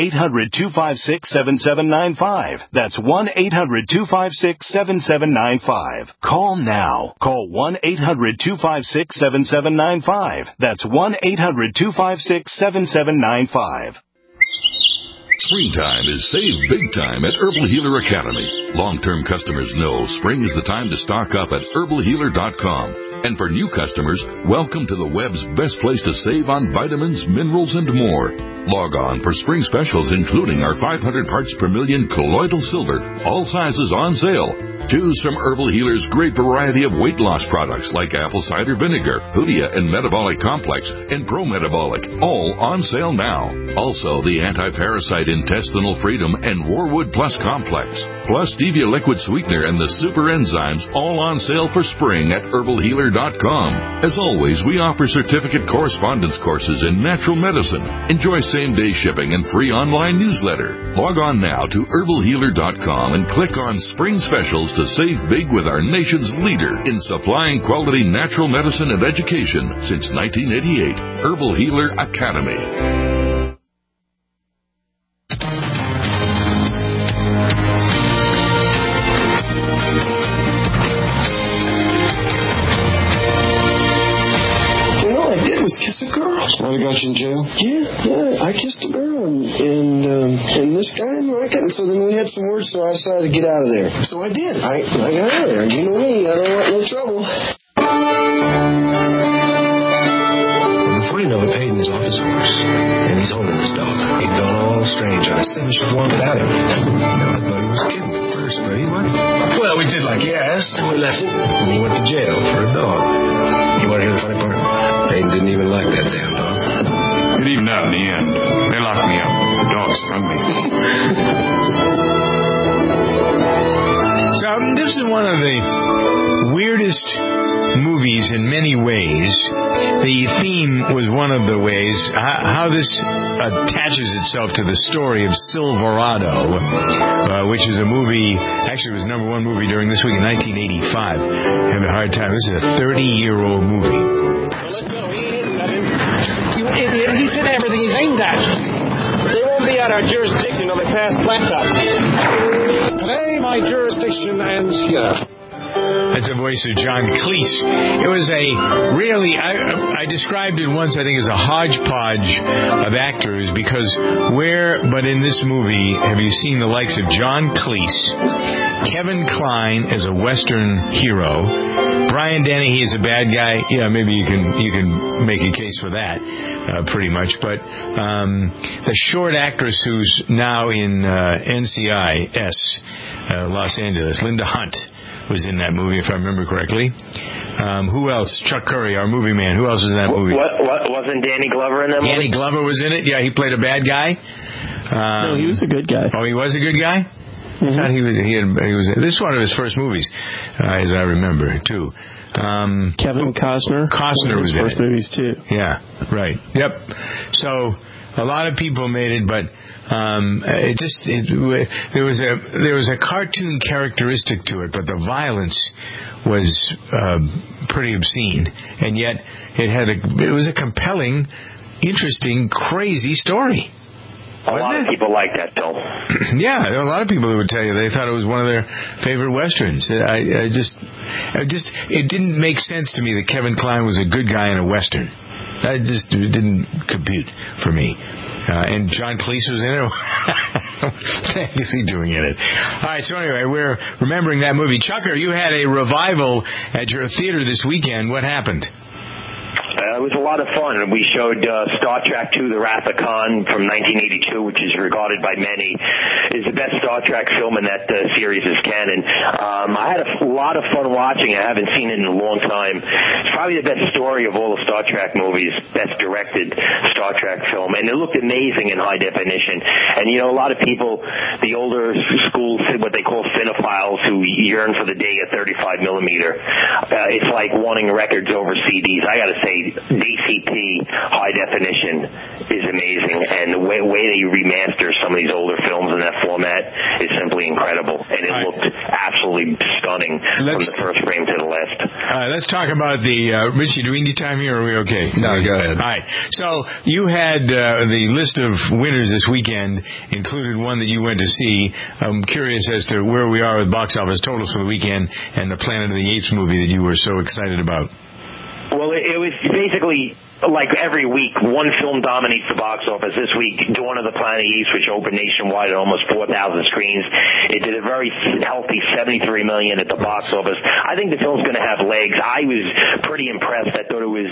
Speaker 27: 1-800-256-7795. That's 1-800-256-7795. Call now. Call 1-800-256-7795. That's 1-800-256-7795.
Speaker 11: Springtime is save big time at Herbal Healer Academy. Long-term customers know spring is the time to stock up at herbalhealer.com. And for new customers, welcome to the web's best place to save on vitamins, minerals, and more. Log on for spring specials, including our 500 parts per million colloidal silver, all sizes on sale. Choose from Herbal Healer's great variety of weight loss products like apple cider vinegar, Hoodia and Metabolic Complex, and Pro Metabolic, all on sale now. Also, the anti-parasite intestinal freedom and Warwood Plus Complex, plus stevia liquid sweetener and the super enzymes, all on sale for spring at herbalhealer.com. As always, we offer certificate correspondence courses in natural medicine. Enjoy same-day shipping and free online newsletter. Log on now to herbalhealer.com and click on Spring Specials to save big with our nation's leader in supplying quality natural medicine and education since 1988, Herbal Healer Academy.
Speaker 28: Kiss a girl. Why they got you in jail? Yeah, I kissed a girl, and this guy didn't like it, and so then we had some words, so I decided to get out of there. So I did. I got out of there. You know me, I don't want no trouble. Before you know it, Peyton is off his horse, and he's holding his dog. He'd gone all strange on a 7-1 without him. I thought he was kidding at first, but he wasn't. Well, we did like he asked, and we left him, and he went to jail for a dog. You want to hear the funny part? Peyton didn't even like that damn dog.
Speaker 29: It evened out in the end. They locked me up. The dog stung me.
Speaker 2: So this is one of the weirdest movies in many ways. The theme was one of the ways. How this attaches itself to the story of Silverado, which is a movie, actually it was #1 movie during this week in 1985. I have a hard time. This is a 30-year-old movie.
Speaker 28: You idiot. He said everything he's aimed at. They won't be out of our jurisdiction until they pass laptop. Today, my jurisdiction ends here.
Speaker 2: That's the voice of John Cleese. It was a really, I described it once, I think, as a hodgepodge of actors because but in this movie, have you seen the likes of John Cleese, Kevin Kline as a Western hero, Brian Dennehy is a bad guy. Yeah, maybe you can make a case for that, pretty much. But the short actress who's now in NCIS, Los Angeles, Linda Hunt, was in that movie, if I remember correctly. Who else? Chuck Curry, our movie man. Who else was in that movie?
Speaker 30: What wasn't Danny Glover in that movie?
Speaker 2: Danny Glover was in it. Yeah, he played a bad guy.
Speaker 4: No, he was a good guy.
Speaker 2: Oh, he was a good guy? Mm-hmm. I thought he was. This is one of his first movies, as I remember, too.
Speaker 4: Kevin Costner.
Speaker 2: Costner was in
Speaker 4: first
Speaker 2: it.
Speaker 4: movies too.
Speaker 2: Yeah, right. Yep. So a lot of people made it, but there was a cartoon characteristic to it, but the violence was pretty obscene, and yet it was a compelling, interesting, crazy story.
Speaker 30: A lot of people like that, Bill.
Speaker 2: Yeah, there are a lot of people who would tell you they thought it was one of their favorite westerns. It didn't make sense to me that Kevin Kline was a good guy in a western. It didn't compute for me. And John Cleese was in it. What the heck is he doing in it? All right, so anyway, we're remembering that movie. Chucker, you had a revival at your theater this weekend. What happened?
Speaker 30: It was a lot of fun. We showed Star Trek II, The Wrath of Khan from 1982, which is regarded by many is the best Star Trek film in that series is canon. I had a lot of fun watching it. I haven't seen it in a long time. It's probably the best story of all the Star Trek movies, best directed Star Trek film. And it looked amazing in high definition. And, a lot of people, the older school, what they call cinephiles, who yearn for the day of 35 millimeter. It's like wanting records over CDs. I got to say, DCP high definition is amazing, and the way they remaster some of these older films in that format is simply incredible, and it looked absolutely stunning from the first frame to the last.
Speaker 2: All right, let's talk about the Richie. Do we need time here, or are we okay?
Speaker 3: No, go ahead.
Speaker 2: All right, so you had the list of winners this weekend included one that you went to see. I'm curious as to where we are with box office totals for the weekend and the Planet of the Apes movie that you were so excited about.
Speaker 30: Well, it was basically like every week, one film dominates the box office. This week, Dawn of the Planet of the Apes, which opened nationwide at almost 4,000 screens. It did a very healthy $73 million at the box office. I think the film's going to have legs. I was pretty impressed. I thought it was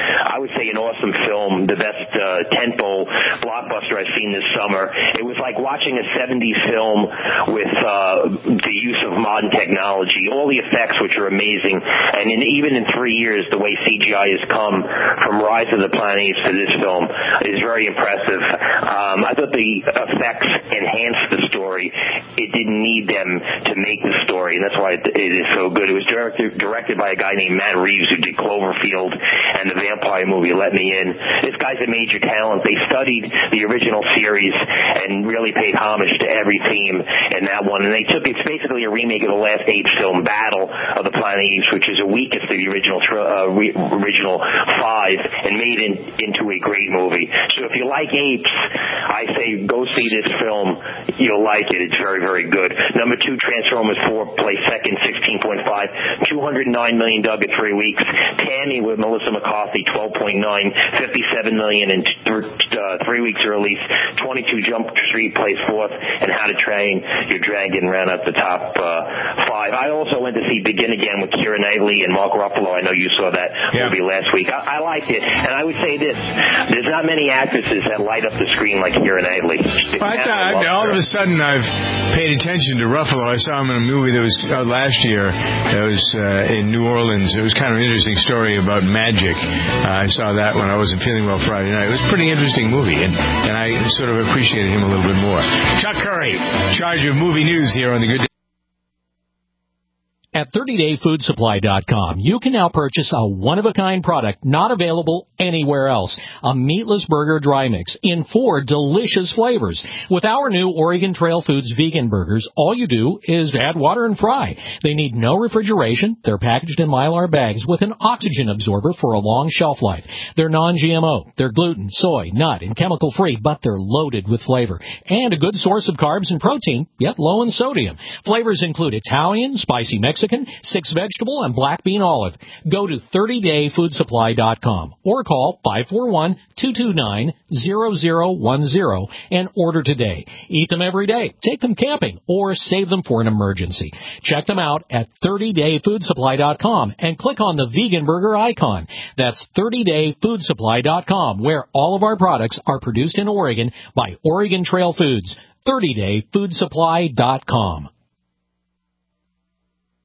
Speaker 30: I would say an awesome film, the best tentpole blockbuster I've seen this summer. It was like watching a 70s film with the use of modern technology, all the effects, which are amazing. And even in 3 years, the way CGI has come from Rise of the Planet of the Apes to this film is very impressive. I thought the effects enhanced the story. It didn't need them to make the story, and that's why it is so good. It was directed by a guy named Matt Reeves, who did Cloverfield and the vampire movie Let Me In. This guy's a major talent. They studied the original series and really paid homage to every theme in that one. And it's basically a remake of the last Apes film, Battle of the Planet of the Apes, which is the weakest of the original five, and made it into a great movie. So if you like apes, I say go see this film. You'll like it. It's very, very good. Number 2, Transformers 4 placed second, 16.5. $209 million dug in 3 weeks. Tammy with Melissa McCarthy, 12.9. $57 million in 3 weeks release. 22 Jump Street placed 4th, and How to Train Your Dragon ran at the top 5. I also went to see Begin Again with Keira Knightley and Mark Ruffalo. I know you saw that movie last week. I liked it, and I would say this: there's not many actresses that light up the screen like Keira Knightley.
Speaker 2: All of a sudden, I've paid attention to Ruffalo. I saw him in a movie that was last year. That was in New Orleans. It was kind of an interesting story about magic. I saw that when I wasn't feeling well Friday night. It was a pretty interesting movie, and I sort of appreciated him a little bit more. Chuck Curry, in charge of movie news here on the Good Day.
Speaker 10: At 30dayfoodsupply.com, you can now purchase a one-of-a-kind product not available anywhere else. A meatless burger dry mix in 4 delicious flavors. With our new Oregon Trail Foods vegan burgers, all you do is add water and fry. They need no refrigeration. They're packaged in Mylar bags with an oxygen absorber for a long shelf life. They're non-GMO. They're gluten, soy, nut, and chemical-free, but they're loaded with flavor. And a good source of carbs and protein, yet low in sodium. Flavors include Italian, spicy Mexican, 6 vegetable, and black bean olive. Go to 30dayfoodsupply.com or call 541-229-0010 and order today. Eat them every day, take them camping, or save them for an emergency. Check them out at 30dayfoodsupply.com and click on the vegan burger icon. That's 30dayfoodsupply.com, where all of our products are produced in Oregon by Oregon Trail Foods. 30dayfoodsupply.com.